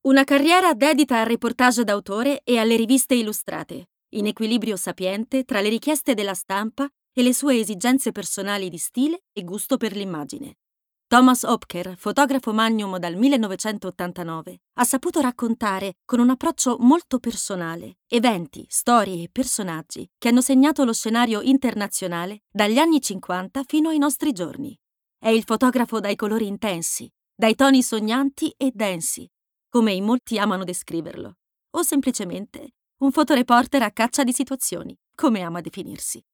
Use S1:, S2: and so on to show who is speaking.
S1: Una carriera dedita al reportage d'autore e alle riviste illustrate, in equilibrio sapiente tra le richieste della stampa e le sue esigenze personali di stile e gusto per l'immagine. Thomas Hopker, fotografo magnum dal 1989, ha saputo raccontare, con un approccio molto personale, eventi, storie e personaggi che hanno segnato lo scenario internazionale dagli anni 50 fino ai nostri giorni. È il fotografo dai colori intensi, dai toni sognanti e densi, come in molti amano descriverlo, o semplicemente un fotoreporter a caccia di situazioni, come ama definirsi.